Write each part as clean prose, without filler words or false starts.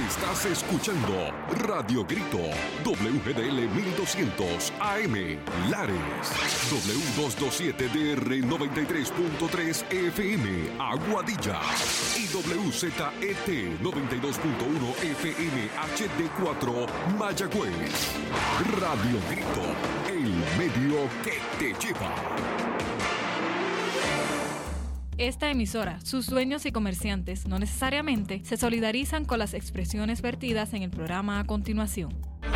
Estás escuchando Radio Grito, WGDL 1200 AM, Lares, W227DR 93.3 FM, Aguadilla, y WZET 92.1 FM HD4, Mayagüez. Radio Grito, el medio que te lleva. Esta emisora, sus dueños y comerciantes no necesariamente se solidarizan con las expresiones vertidas en el programa a continuación.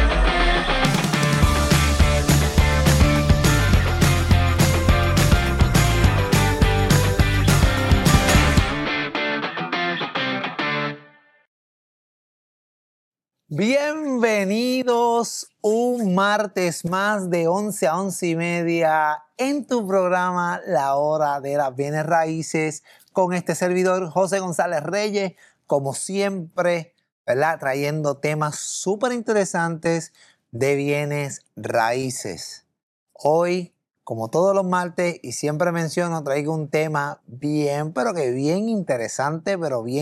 Bienvenidos un martes más de 11 a 11 y media en tu programa La Hora de las Bienes Raíces con este servidor José González Reyes, como siempre, ¿verdad? Trayendo temas súper interesantes de bienes raíces. Hoy, como todos los martes y siempre menciono, traigo un tema bien, pero que bien interesante,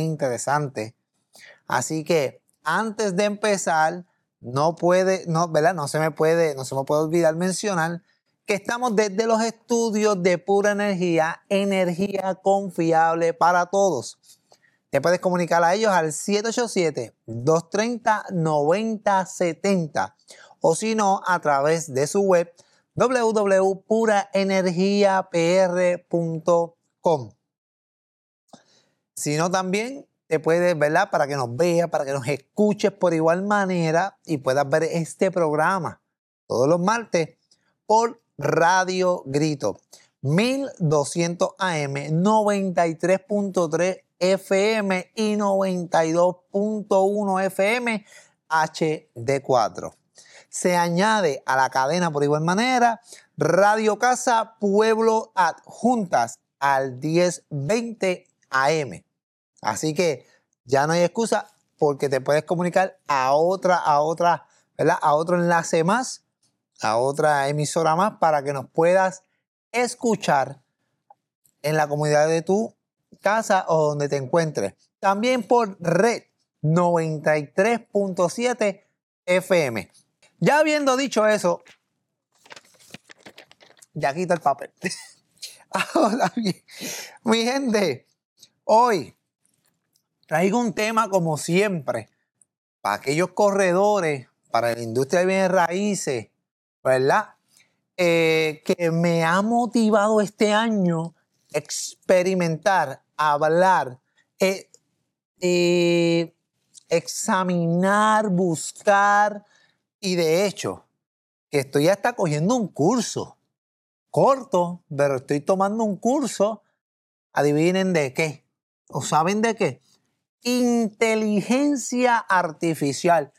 Así que antes de empezar, no se me puede olvidar mencionar que estamos desde los estudios de Pura Energía, energía confiable para todos. Te puedes comunicar a ellos al 787-230-9070 o si no, a través de su web www.puraenergiapr.com. Si no, también te puedes, ¿verdad? Para que nos veas, para que nos escuches por igual manera y puedas ver este programa todos los martes por Radio Grito. 1200 AM, 93.3 FM y 92.1 FM HD4. Se añade a la cadena por igual manera Radio Casa Pueblo Adjuntas al 1020 AM. Así que ya no hay excusa porque te puedes comunicar a otro enlace más, a otra emisora más para que nos puedas escuchar en la comunidad de tu casa o donde te encuentres. También por Red 93.7 FM. Ya habiendo dicho eso, ya quita el papel. Ahora bien, mi gente, hoy traigo un tema como siempre, para aquellos corredores, para la industria de bienes raíces, ¿verdad? Que me ha motivado este año experimentar, hablar, examinar, buscar y de hecho, que estoy hasta cogiendo un curso corto, pero estoy tomando un curso, adivinen de qué, ¿o saben de qué? Inteligencia artificial.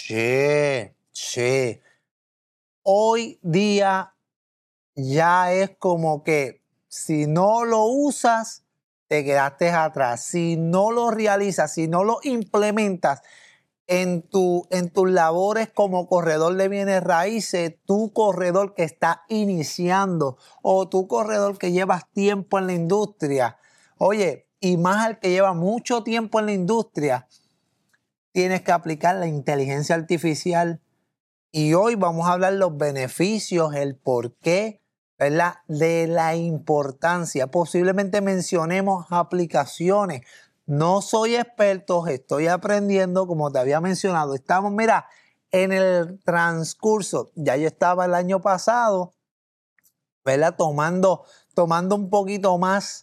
Sí. Hoy día ya es como que si no lo usas, te quedaste atrás. Si no lo realizas, si no lo implementas en tus labores como corredor de bienes raíces, tu corredor que está iniciando o tu corredor que llevas tiempo en la industria, oye, y más al que lleva mucho tiempo en la industria, tienes que aplicar la inteligencia artificial. Y hoy vamos a hablar los beneficios, el porqué, ¿verdad? De la importancia. Posiblemente mencionemos aplicaciones. No soy experto, estoy aprendiendo, como te había mencionado. Estamos, mira, en el transcurso. Ya yo estaba el año pasado, ¿verdad? Tomando un poquito más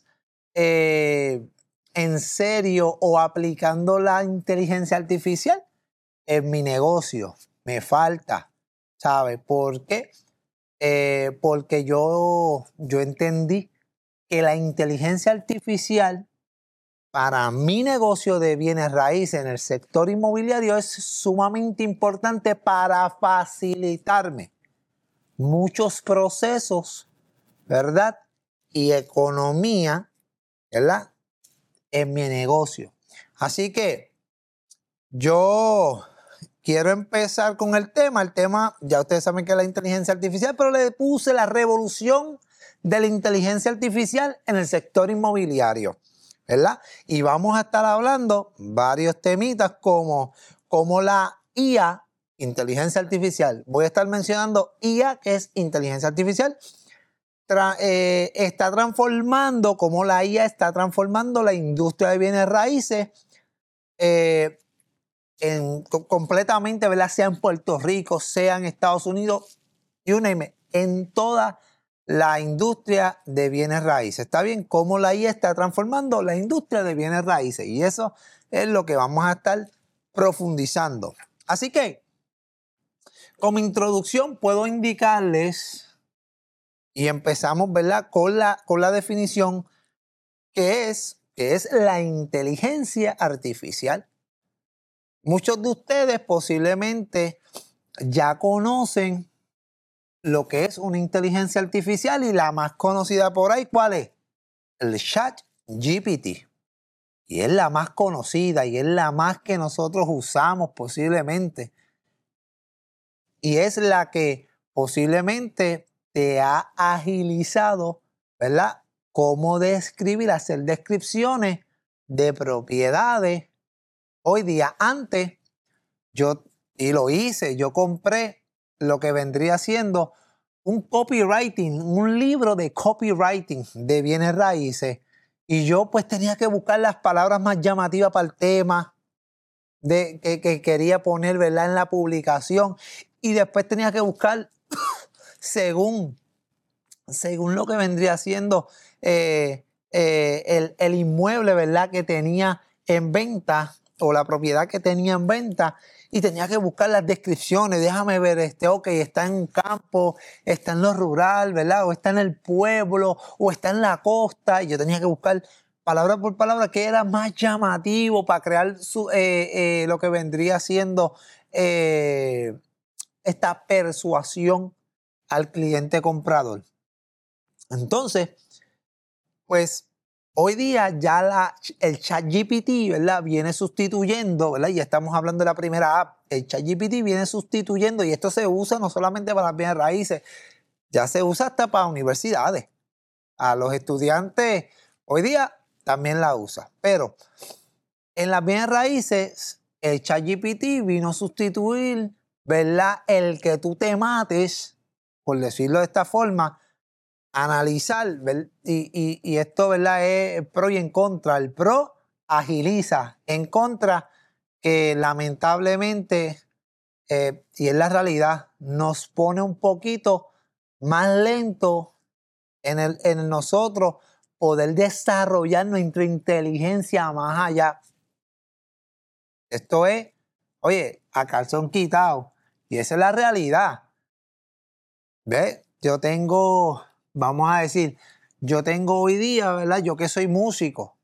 en serio o aplicando la inteligencia artificial en mi negocio. Me falta, ¿sabes? ¿Por qué? Porque yo entendí que la inteligencia artificial para mi negocio de bienes raíces en el sector inmobiliario es sumamente importante para facilitarme muchos procesos, ¿verdad? Y economía, ¿verdad? En mi negocio. Así que yo quiero empezar con el tema. El tema, ya ustedes saben que es la inteligencia artificial, pero le puse la revolución de la inteligencia artificial en el sector inmobiliario, ¿verdad? Y vamos a estar hablando varios temitas como cómo la IA, inteligencia artificial, voy a estar mencionando IA, que es inteligencia artificial, está transformando, cómo la IA está transformando la industria de bienes raíces completamente, ¿verdad? Sea en Puerto Rico, sea en Estados Unidos, you name it, en toda la industria de bienes raíces. ¿Está bien? Cómo la IA está transformando la industria de bienes raíces. Y eso es lo que vamos a estar profundizando. Así que, como introducción, puedo indicarles, y empezamos, ¿verdad?, con la definición que es la inteligencia artificial. Muchos de ustedes posiblemente ya conocen lo que es una inteligencia artificial, y la más conocida por ahí, ¿cuál es? El ChatGPT. Y es la más conocida y es la más que nosotros usamos posiblemente. Y es la que posiblemente te ha agilizado, ¿verdad?, cómo describir, hacer descripciones de propiedades. Hoy día, antes, yo compré lo que vendría siendo un copywriting, un libro de copywriting de bienes raíces. Y yo pues tenía que buscar las palabras más llamativas para el tema que quería poner, ¿verdad?, en la publicación. Y después tenía que buscar según lo que vendría siendo el inmueble, ¿verdad?, que tenía en venta, o la propiedad que tenía en venta, y tenía que buscar las descripciones. Déjame ver, ok, está en un campo, está en lo rural, ¿verdad?, o está en el pueblo, o está en la costa. Y yo tenía que buscar palabra por palabra qué era más llamativo para crear lo que vendría siendo esta persuasión al cliente comprador. Entonces, pues hoy día ya el ChatGPT, ¿verdad?, viene sustituyendo, ¿verdad? Ya estamos hablando de la primera app. El ChatGPT viene sustituyendo, y esto se usa no solamente para las bienes raíces, ya se usa hasta para universidades. A los estudiantes hoy día también la usa. Pero en las bienes raíces, el ChatGPT vino a sustituir, ¿verdad?, el que tú te mates, por decirlo de esta forma, analizar, y esto, ¿verdad?, es pro y en contra. El pro agiliza, en contra que lamentablemente, y es la realidad, nos pone un poquito más lento en nosotros poder desarrollar nuestra inteligencia más allá. Esto es, oye, a calzón quitado, y esa es la realidad. ¿Ves? Vamos a decir, yo tengo hoy día, ¿verdad? Yo que soy músico,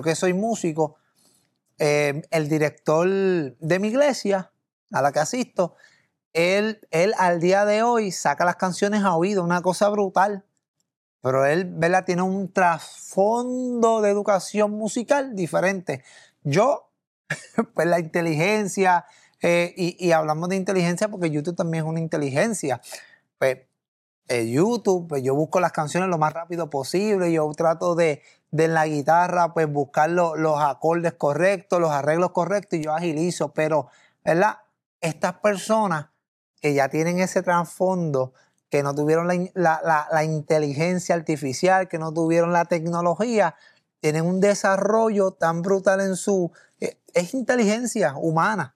el director de mi iglesia a la que asisto, él al día de hoy saca las canciones a oído, una cosa brutal. Pero él, ¿verdad?, tiene un trasfondo de educación musical diferente. Yo, pues la inteligencia, y hablamos de inteligencia porque YouTube también es una inteligencia. Pues YouTube, pues yo busco las canciones lo más rápido posible. Yo trato de en la guitarra, pues buscar los acordes correctos, los arreglos correctos, y yo agilizo. Pero, ¿verdad?, estas personas que ya tienen ese trasfondo, que no tuvieron la inteligencia artificial, que no tuvieron la tecnología, tienen un desarrollo tan brutal en es inteligencia humana,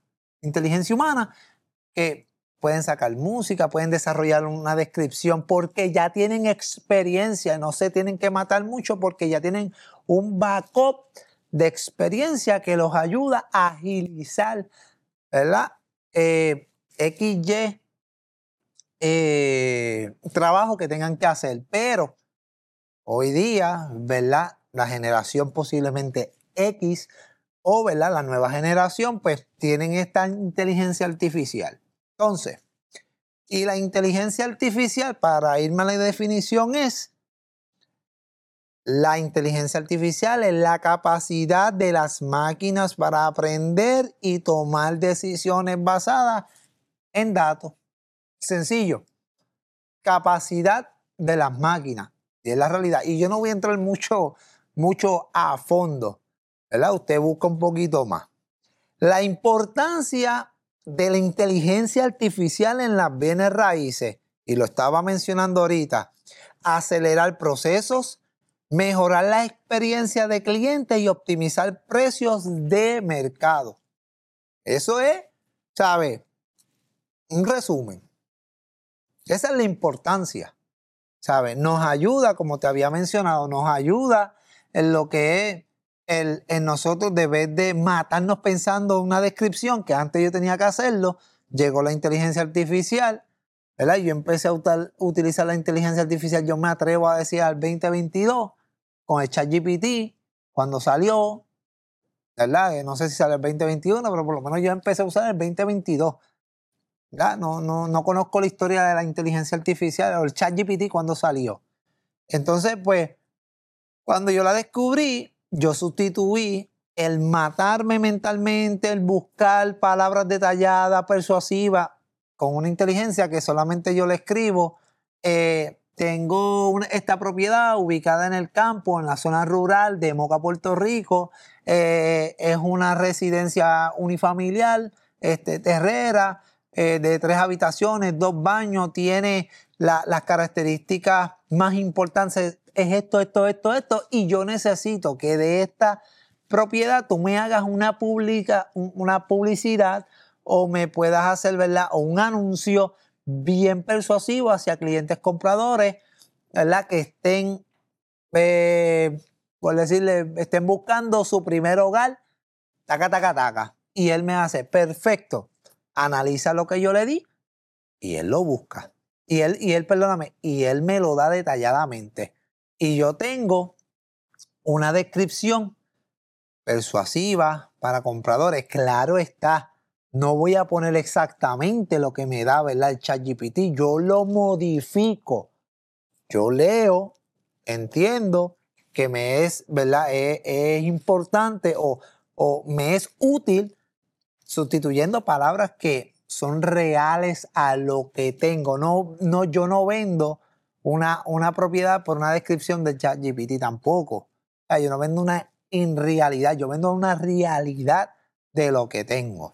que pueden sacar música, pueden desarrollar una descripción, porque ya tienen experiencia, no se tienen que matar mucho, porque ya tienen un backup de experiencia que los ayuda a agilizar, ¿verdad?, XY trabajo que tengan que hacer. Pero hoy día, ¿verdad?, la generación posiblemente X, o, ¿verdad?, la nueva generación, pues tienen esta inteligencia artificial. Entonces, y la inteligencia artificial, para irme a la definición, la inteligencia artificial es la capacidad de las máquinas para aprender y tomar decisiones basadas en datos. Sencillo. Capacidad de las máquinas. Y es la realidad. Y yo no voy a entrar mucho a fondo, ¿verdad? Usted busca un poquito más. La importancia de la inteligencia artificial en las bienes raíces, y lo estaba mencionando ahorita, acelerar procesos, mejorar la experiencia de clientes y optimizar precios de mercado. Eso es, ¿sabes? Un resumen. Esa es la importancia, ¿sabes? Nos ayuda, como te había mencionado, nos ayuda en lo que es en nosotros, de vez de matarnos pensando una descripción que antes yo tenía que hacerlo, llegó la inteligencia artificial, ¿verdad? Yo empecé a utilizar la inteligencia artificial, yo me atrevo a decir al 2022, con el ChatGPT, cuando salió, ¿verdad? No sé si sale el 2021, pero por lo menos yo empecé a usar el 2022. ¿Verdad? No conozco la historia de la inteligencia artificial o el ChatGPT cuando salió. Entonces, pues, cuando yo la descubrí, yo sustituí el matarme mentalmente, el buscar palabras detalladas, persuasivas, con una inteligencia que solamente yo le escribo. Tengo esta propiedad ubicada en el campo, en la zona rural de Moca, Puerto Rico. Es una residencia unifamiliar, terrera, de 3 habitaciones, 2 baños. Tiene las características más importantes. Es esto. Y yo necesito que de esta propiedad tú me hagas una publicidad o me puedas hacer, ¿verdad?, o un anuncio bien persuasivo hacia clientes compradores, ¿verdad?, que estén, por decirle, estén buscando su primer hogar, taca. Y él me hace, perfecto, analiza lo que yo le di y él lo busca. Y él me lo da detalladamente. Y yo tengo una descripción persuasiva para compradores. Claro está, no voy a poner exactamente lo que me da, ¿verdad?, el ChatGPT. Yo lo modifico. Yo leo, entiendo que me es, ¿verdad?, es importante o me es útil, sustituyendo palabras que son reales a lo que tengo. Yo no vendo una propiedad por una descripción de ChatGPT tampoco. O sea, yo no vendo una irrealidad, yo vendo una realidad de lo que tengo.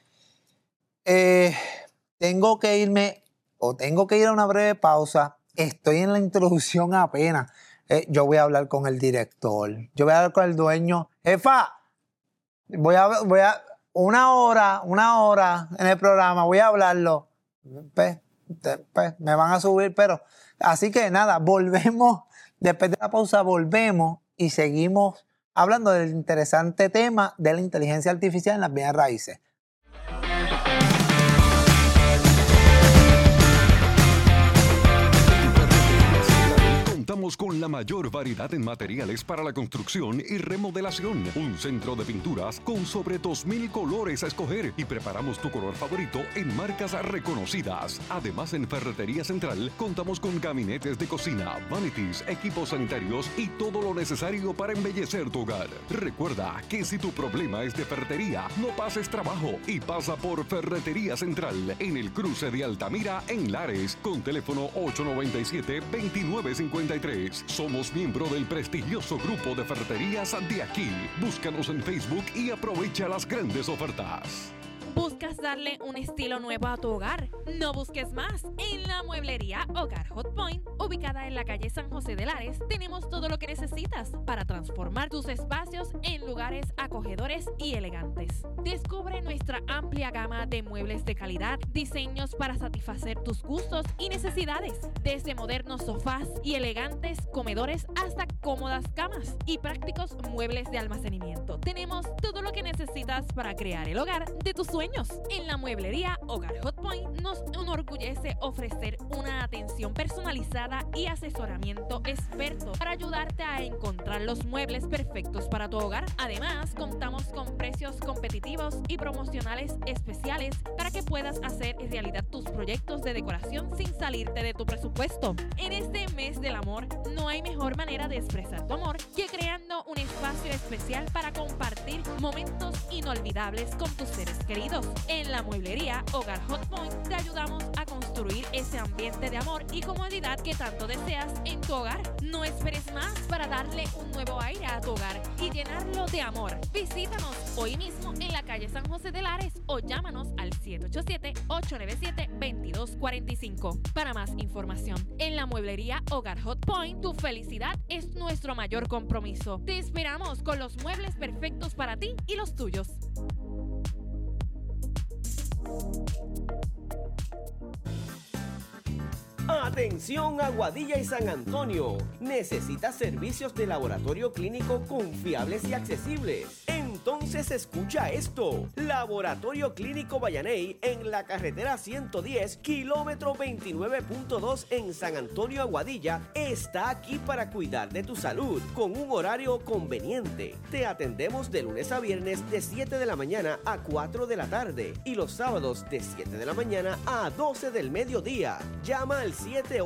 Tengo que ir a una breve pausa. Estoy en la introducción apenas. Yo voy a hablar con el director. Yo voy a hablar con el dueño. Jefa, voy a una hora en el programa. Voy a hablarlo. Pues, me van a subir, pero... Así que nada, volvemos. Después de la pausa volvemos y seguimos hablando del interesante tema de la inteligencia artificial en las bienes raíces. Contamos con la mayor variedad en materiales para la construcción y remodelación. Un centro de pinturas con sobre 2,000 colores a escoger y preparamos tu color favorito en marcas reconocidas. Además, en Ferretería Central contamos con gabinetes de cocina, vanities, equipos sanitarios y todo lo necesario para embellecer tu hogar. Recuerda que si tu problema es de ferretería, no pases trabajo y pasa por Ferretería Central en el cruce de Altamira en Lares con teléfono 897-2953. Somos miembro del prestigioso grupo de ferreterías de aquí. Búscanos en Facebook y aprovecha las grandes ofertas. ¿Buscas darle un estilo nuevo a tu hogar? No busques más. En la mueblería Hogar Hot Point, ubicada en la calle San José de Lares, tenemos todo lo que necesitas para transformar tus espacios en lugares acogedores y elegantes. Descubre nuestra amplia gama de muebles de calidad, diseños para satisfacer tus gustos y necesidades, desde modernos sofás y elegantes comedores hasta cómodas camas y prácticos muebles de almacenamiento. Tenemos todo lo que necesitas para crear el hogar de tus sueños. En la mueblería Hogar Hot Point nos enorgullece ofrecer una atención personalizada y asesoramiento experto para ayudarte a encontrar los muebles perfectos para tu hogar. Además, contamos con precios competitivos y promocionales especiales para que puedas hacer realidad tus proyectos de decoración sin salirte de tu presupuesto. En este mes del amor, no hay mejor manera de expresar tu amor que creando un espacio especial para compartir momentos inolvidables con tus seres queridos. bienvenidos. En la mueblería Hogar Hot Point te ayudamos a construir ese ambiente de amor y comodidad que tanto deseas en tu hogar. No esperes más para darle un nuevo aire a tu hogar y llenarlo de amor. Visítanos hoy mismo en la calle San José de Lares o llámanos al 787-897-2245. Para más información, en la mueblería Hogar Hot Point, tu felicidad es nuestro mayor compromiso. Te esperamos con los muebles perfectos para ti y los tuyos. Atención Aguadilla y San Antonio. ¿Necesitas servicios de laboratorio clínico confiables y accesibles? Entonces escucha esto. Laboratorio Clínico Vallaney en la carretera 110, kilómetro 29.2 en San Antonio, Aguadilla, está aquí para cuidar de tu salud con un horario conveniente. Te atendemos de lunes a viernes de 7 de la mañana a 4 de la tarde y los sábados de 7 de la mañana a 12 del mediodía. Llama al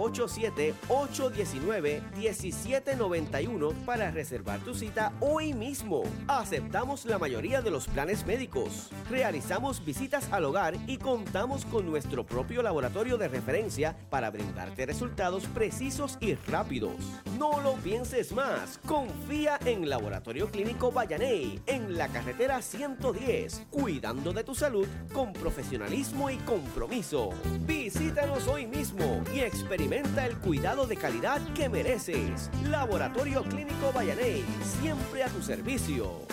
787-819-1791 para reservar tu cita hoy mismo. Aceptamos la mayoría de los planes médicos. Realizamos visitas al hogar y contamos con nuestro propio laboratorio de referencia para brindarte resultados precisos y rápidos. No lo pienses más. Confía en Laboratorio Clínico Vallaney en la carretera 110, cuidando de tu salud con profesionalismo y compromiso. Visítanos hoy mismo y experimenta el cuidado de calidad que mereces. Laboratorio Clínico Vallaney, siempre a tu servicio.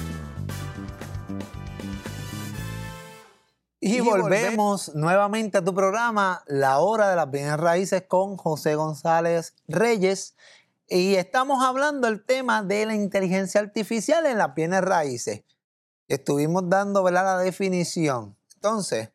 Y volvemos nuevamente a tu programa, La Hora de las Bienes Raíces con José González Reyes. Y estamos hablando del tema de la inteligencia artificial en las bienes raíces. Estuvimos dando, ¿verdad?, la definición. Entonces,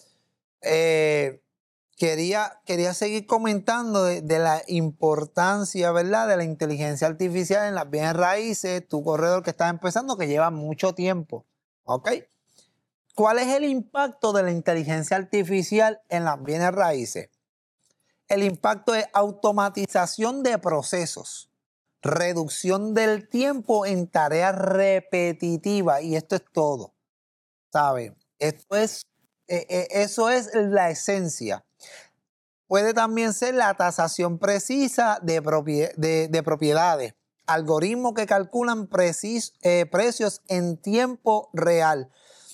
quería seguir comentando de la importancia, ¿verdad?, de la inteligencia artificial en las bienes raíces. Tu corredor que está empezando, que lleva mucho tiempo. ¿Ok? ¿Cuál es el impacto de la inteligencia artificial en las bienes raíces? El impacto es automatización de procesos, reducción del tiempo en tareas repetitivas, y esto es todo, ¿sabe? Eso es la esencia. Puede también ser la tasación precisa de propiedades, algoritmos que calculan precios en tiempo real.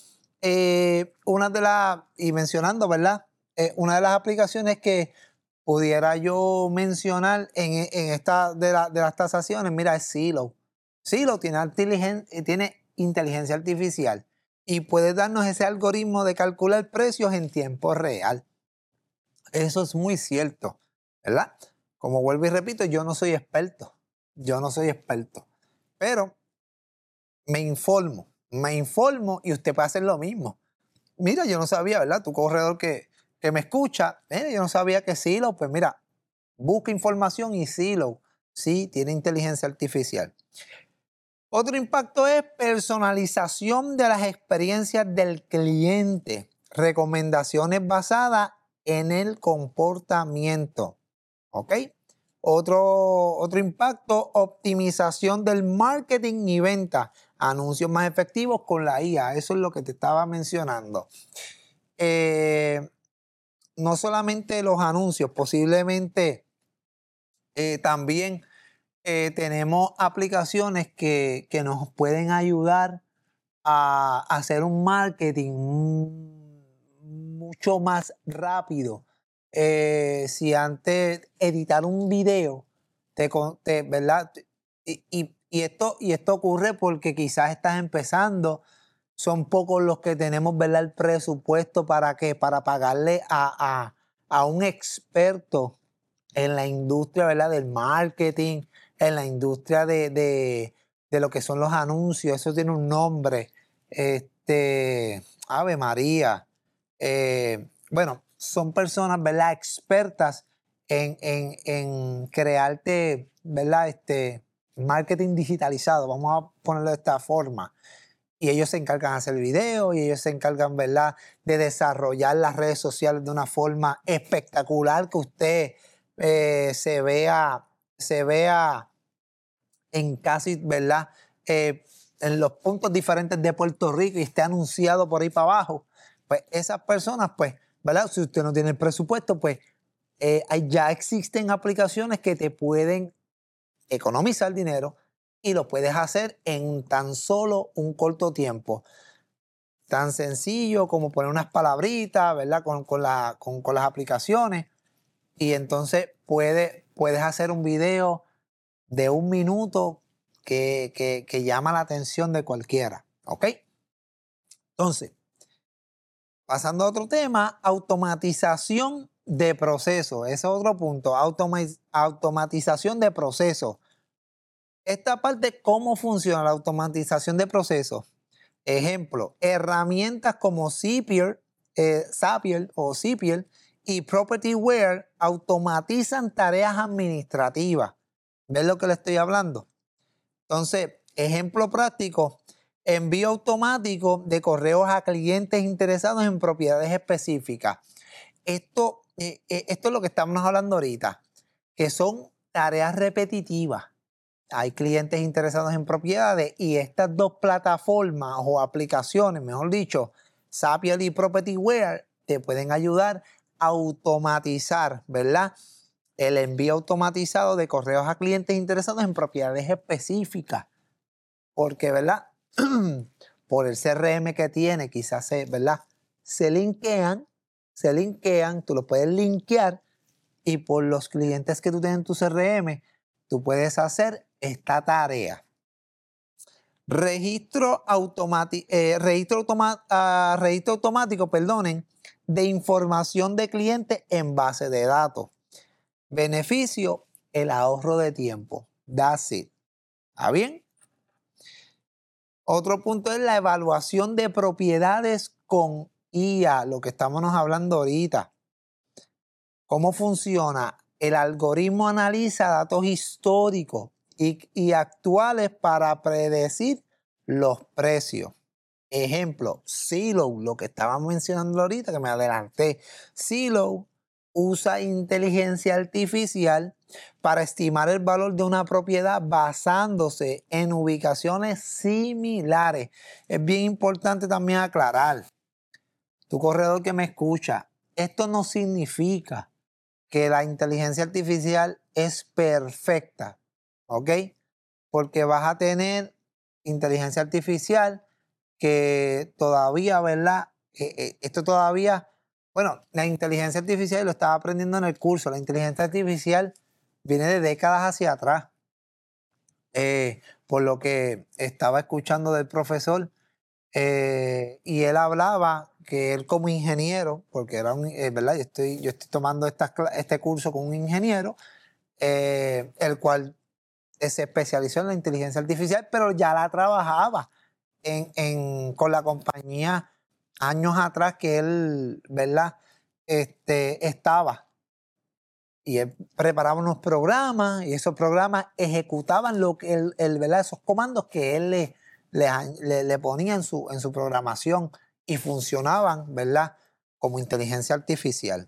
Mencionando, ¿verdad? Una de las aplicaciones que pudiera yo mencionar en esta de las tasaciones, mira, es Zillow. Zillow tiene inteligencia artificial y puede darnos ese algoritmo de calcular precios en tiempo real. Eso es muy cierto, ¿verdad? Como vuelvo y repito, yo no soy experto, pero me informo y usted puede hacer lo mismo. Mira, yo no sabía, ¿verdad? Tu corredor que me escucha, yo no sabía que Zillow, pues mira, busca información y Zillow sí tiene inteligencia artificial. Otro impacto es personalización de las experiencias del cliente, recomendaciones basadas en el comportamiento, ¿ok? Otro impacto, optimización del marketing y venta, anuncios más efectivos con la IA. Eso es lo que te estaba mencionando. No solamente los anuncios, posiblemente también tenemos aplicaciones que nos pueden ayudar a hacer un marketing mucho más rápido. Si antes editar un video, ¿verdad? Y esto ocurre porque quizás estás empezando, son pocos los que tenemos, ¿verdad?, el presupuesto para pagarle a un experto en la industria, ¿verdad?, del marketing, en la industria de lo que son los anuncios. Eso tiene un nombre, Ave María. Bueno, son personas, ¿verdad?, expertas en crearte, ¿verdad?, marketing digitalizado, vamos a ponerlo de esta forma. Y ellos se encargan de hacer videos y ellos se encargan, ¿verdad?, de desarrollar las redes sociales de una forma espectacular, que usted se vea en casi, ¿verdad?, en los puntos diferentes de Puerto Rico y esté anunciado por ahí para abajo. Pues esas personas, pues, ¿verdad? Si usted no tiene el presupuesto, pues ya existen aplicaciones que te pueden economizar dinero y lo puedes hacer en tan solo un corto tiempo. Tan sencillo como poner unas palabritas, ¿verdad? Con las aplicaciones. Y entonces puedes hacer un video de 1 minuto que llama la atención de cualquiera. ¿Ok? Entonces, pasando a otro tema, automatización de procesos. Ese es otro punto. Automatización de procesos. Esta parte, ¿cómo funciona la automatización de procesos? Ejemplo, herramientas como Zapier y PropertyWare automatizan tareas administrativas. ¿Ves lo que le estoy hablando? Entonces, ejemplo práctico, envío automático de correos a clientes interesados en propiedades específicas. Esto es lo que estamos hablando ahorita, que son tareas repetitivas. Hay clientes interesados en propiedades y estas dos plataformas o aplicaciones, mejor dicho, Zapier y PropertyWare, te pueden ayudar a automatizar, ¿verdad? El envío automatizado de correos a clientes interesados en propiedades específicas. Porque, ¿verdad? Por el CRM que tiene, quizás, ¿verdad? Se linkean, tú lo puedes linkear y por los clientes que tú tienes en tu CRM, tú puedes hacer esta tarea. Registro automático, de información de cliente en base de datos. Beneficio, el ahorro de tiempo. That's it. ¿Está bien? Otro punto es la evaluación de propiedades con IA, lo que estamos hablando ahorita. ¿Cómo funciona? El algoritmo analiza datos históricos y actuales para predecir los precios. Ejemplo, Zillow, lo que estaba mencionando ahorita, que me adelanté. Zillow usa inteligencia artificial para estimar el valor de una propiedad basándose en ubicaciones similares. Es bien importante también aclarar, tu corredor que me escucha, esto no significa que la inteligencia artificial es perfecta, ¿ok? Porque vas a tener inteligencia artificial que todavía, ¿verdad? Esto todavía, bueno, la inteligencia artificial lo estaba aprendiendo en el curso. La inteligencia artificial viene de décadas hacia atrás. Por lo que estaba escuchando del profesor, y él hablaba que él como ingeniero, porque era ¿verdad? Yo estoy tomando este curso con un ingeniero, el cual se especializó en la inteligencia artificial, pero ya la trabajaba con la compañía años atrás que él, ¿verdad? Estaba. Y él preparaba unos programas y esos programas ejecutaban lo que ¿verdad? Esos comandos que él le ponía en su programación y funcionaban, ¿verdad? Como inteligencia artificial.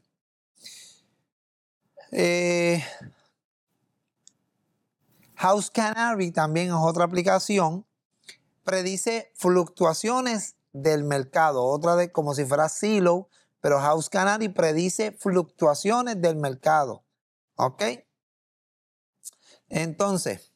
House Canary también es otra aplicación. Predice fluctuaciones del mercado. Otra de como si fuera Zillow, pero House Canary predice fluctuaciones del mercado. ¿Ok? Entonces,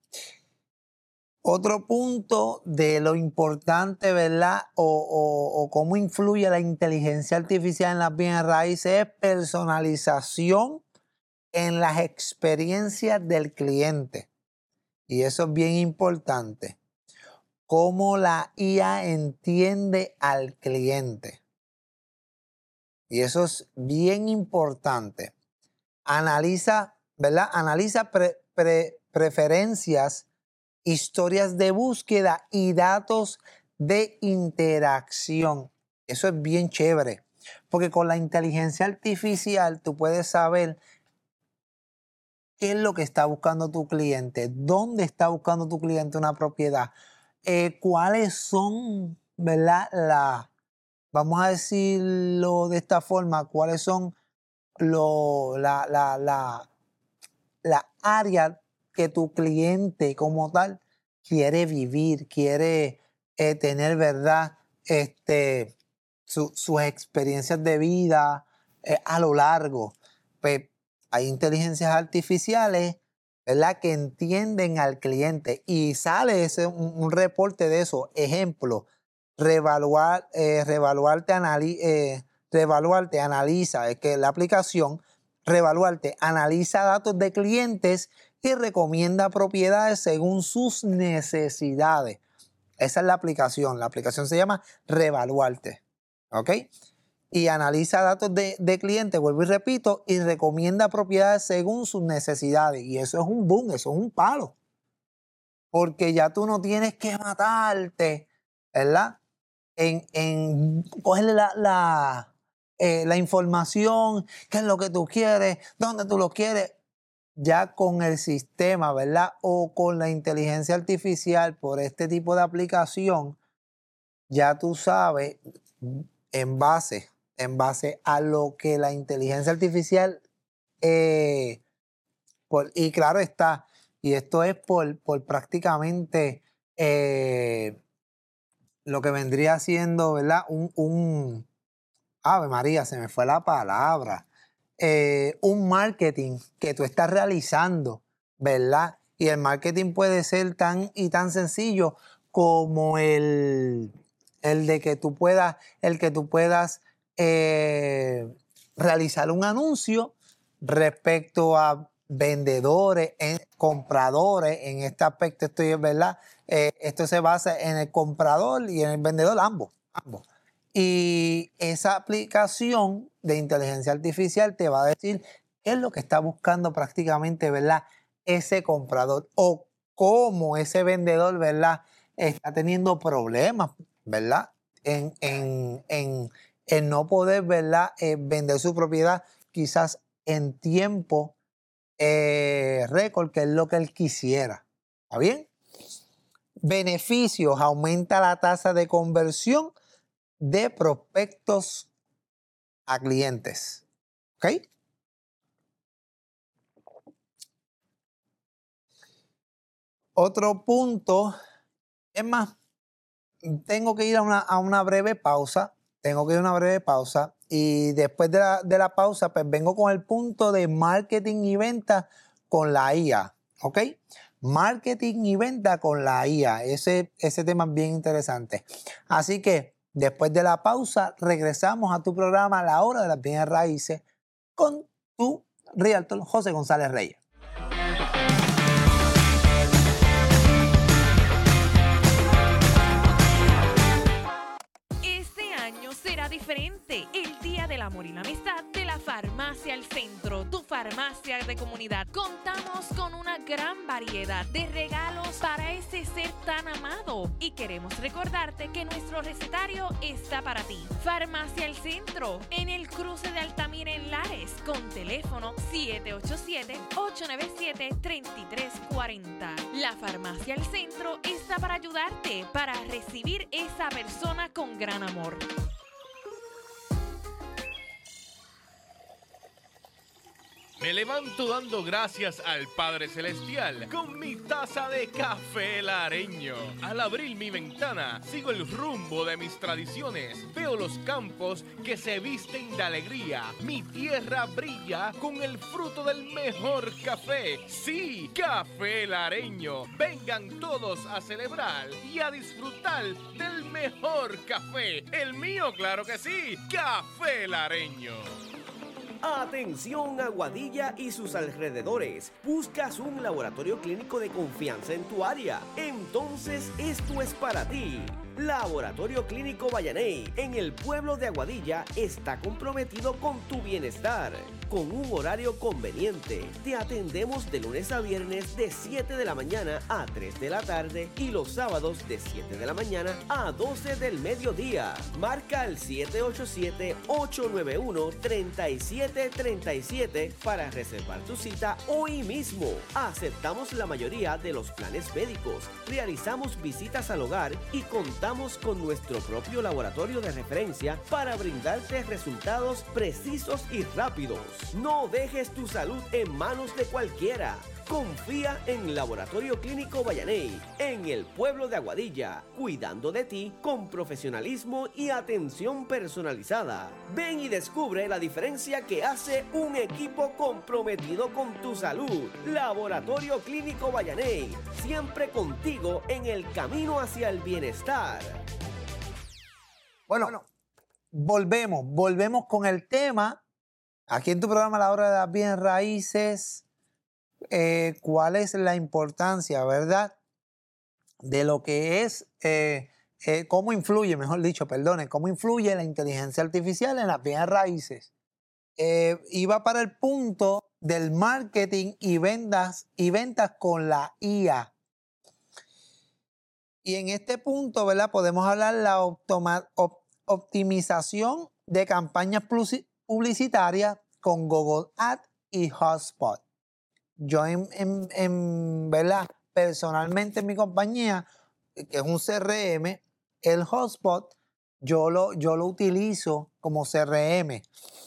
otro punto de lo importante, ¿verdad? O cómo influye la inteligencia artificial en las bienes raíces es personalización en las experiencias del cliente. Y eso es bien importante. Cómo la IA entiende al cliente. Y eso es bien importante. Analiza, ¿verdad? Analiza preferencias, historias de búsqueda y datos de interacción. Eso es bien chévere, porque con la inteligencia artificial tú puedes saber qué es lo que está buscando tu cliente, dónde está buscando tu cliente una propiedad, cuáles son, ¿verdad? Vamos a decirlo de esta forma, cuáles son la área que tu cliente como tal quiere vivir, quiere tener, ¿verdad? sus experiencias de vida a lo largo. Pues hay inteligencias artificiales, ¿verdad?, que entienden al cliente y sale un reporte de eso. Ejemplo, Revaluarte analiza, es que la aplicación Revaluarte analiza datos de clientes y recomienda propiedades según sus necesidades. Esa es la aplicación. La aplicación se llama Revaluarte, ¿ok? Y analiza datos de clientes, vuelvo y repito, y recomienda propiedades según sus necesidades. Y eso es un boom, eso es un palo. Porque ya tú no tienes que matarte, ¿verdad?, en cogerle la información, qué es lo que tú quieres, dónde tú lo quieres. Ya con el sistema, ¿verdad?, o con la inteligencia artificial por este tipo de aplicación, ya tú sabes, en base a lo que la inteligencia artificial, y claro está, y esto es por prácticamente lo que vendría siendo, ¿verdad?, Ave María, se me fue la palabra. Un marketing que tú estás realizando, ¿verdad? Y el marketing puede ser tan sencillo como el que tú puedas realizar un anuncio respecto a vendedores, compradores. En este aspecto ¿verdad? Esto se basa en el comprador y en el vendedor, ambos. Y esa aplicación de inteligencia artificial te va a decir qué es lo que está buscando prácticamente, ¿verdad?, ese comprador, o cómo ese vendedor, ¿verdad?, está teniendo problemas, ¿verdad?, en no poder, ¿verdad?, vender su propiedad quizás en tiempo récord, que es lo que él quisiera. ¿Está bien? Beneficios: aumenta la tasa de conversión de prospectos a clientes. ¿Ok? Otro punto, es más, tengo que ir a una breve pausa. Y después de la pausa, pues vengo con el punto de marketing y venta con la IA. ¿Ok? Marketing y venta con la IA. Ese tema es bien interesante. Así que después de la pausa, regresamos a tu programa La Hora de las Bienes Raíces con tu realtor José González Reyes. Este año será diferente. El Día del Amor y la Amistad de la Farmacia El Centro, tu farmacia de comunidad. Contamos con una gran variedad de regalos para ese ser tan amado. Y queremos recordarte que nuestro recetario está para ti. Farmacia El Centro, en el cruce de Altamira en Lares, con teléfono 787-897-3340. La Farmacia El Centro está para ayudarte, para recibir esa persona con gran amor. Me levanto dando gracias al Padre Celestial con mi taza de café lareño. Al abrir mi ventana, sigo el rumbo de mis tradiciones. Veo los campos que se visten de alegría. Mi tierra brilla con el fruto del mejor café. Sí, café lareño. Vengan todos a celebrar y a disfrutar del mejor café. El mío, claro que sí, café lareño. Atención, Aguadilla y sus alrededores. ¿Buscas un laboratorio clínico de confianza en tu área? Entonces esto es para ti. Laboratorio Clínico Vallaney, en el pueblo de Aguadilla, está comprometido con tu bienestar. Con un horario conveniente, te atendemos de lunes a viernes de 7 de la mañana a 3 de la tarde y los sábados de 7 de la mañana a 12 del mediodía. Marca el 787-891-3737 para reservar tu cita hoy mismo. Aceptamos la mayoría de los planes médicos, realizamos visitas al hogar y contamos con nuestro propio laboratorio de referencia para brindarte resultados precisos y rápidos. No dejes tu salud en manos de cualquiera. Confía en Laboratorio Clínico Vallaney, en el pueblo de Aguadilla, cuidando de ti con profesionalismo y atención personalizada. Ven y descubre la diferencia que hace un equipo comprometido con tu salud. Laboratorio Clínico Vallaney, siempre contigo en el camino hacia el bienestar. Bueno, volvemos con el tema. Aquí en tu programa La Hora de las Bienes Raíces. ¿Cuál es la importancia, verdad, de lo que es, cómo influye, mejor dicho, cómo influye la inteligencia artificial en las bienes raíces? Iba para el punto del marketing y ventas con la IA. Y en este punto, ¿verdad? Podemos hablar de la optimización de campañas publicitarias con Google Ads y HubSpot. Yo ¿verdad? Personalmente en mi compañía, que es un CRM, el HubSpot, yo lo utilizo como CRM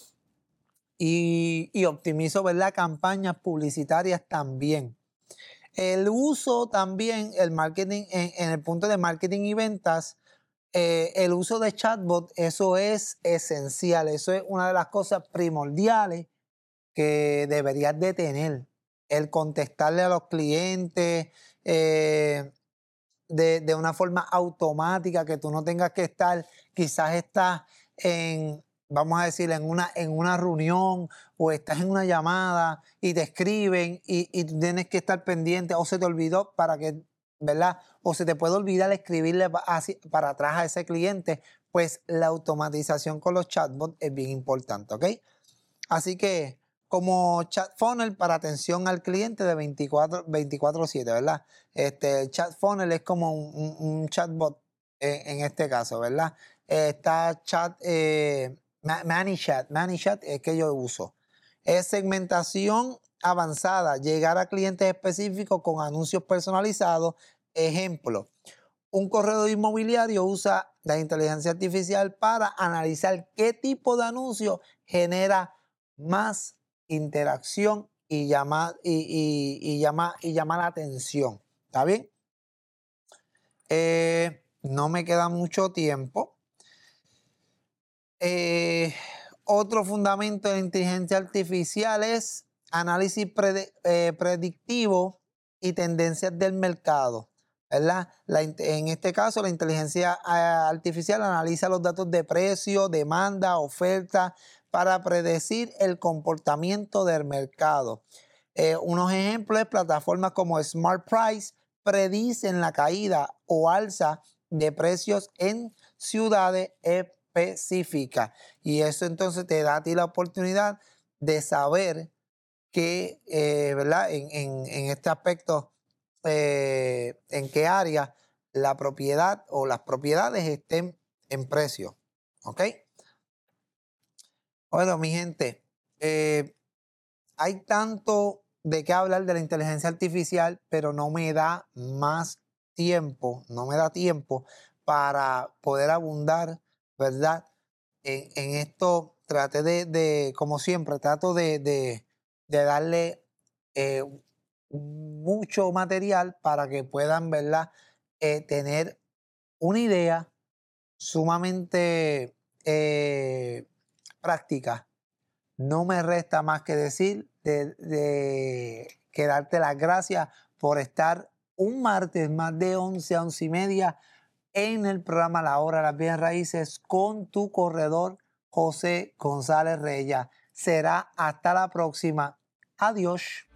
y optimizo, ¿verdad? Campañas publicitarias también. El uso también, el marketing, en el punto de marketing y ventas, el uso de chatbot, eso es esencial, eso es una de las cosas primordiales que deberías de tener. El contestarle a los clientes de una forma automática, que tú no tengas que estar, quizás estás vamos a decir, en una reunión o estás en una llamada y te escriben y tú tienes que estar pendiente o se te olvidó ¿verdad? O se te puede olvidar escribirle para atrás a ese cliente, pues la automatización con los chatbots es bien importante, ¿ok? Así que como chat funnel para atención al cliente de 24/7, ¿verdad? El chat funnel es como un chatbot en este caso, ¿verdad? Está ManyChat es que yo uso. Es segmentación avanzada, llegar a clientes específicos con anuncios personalizados. Ejemplo, un corredor inmobiliario usa la inteligencia artificial para analizar qué tipo de anuncio genera más interacción y llama la atención. ¿Está bien? No me queda mucho tiempo. Otro fundamento de la inteligencia artificial es análisis predictivo y tendencias del mercado, ¿verdad? En este caso, la inteligencia artificial analiza los datos de precio, demanda, oferta, para predecir el comportamiento del mercado. Unos ejemplos de plataformas como Smart Price predicen la caída o alza de precios en ciudades específicas. Y eso entonces te da a ti la oportunidad de saber que, ¿verdad? En este aspecto, en qué área la propiedad o las propiedades estén en precio. ¿Ok? Bueno, mi gente, hay tanto de qué hablar de la inteligencia artificial, pero no me da tiempo para poder abundar, ¿verdad? En esto traté como siempre, trato de darle mucho material para que puedan, ¿verdad? Tener una idea sumamente práctica. No me resta más que decir que darte las gracias por estar un martes más de 11 a 11:30 en el programa La Hora de las Bienes Raíces con tu corredor José González Reyes. Será hasta la próxima. Adiós.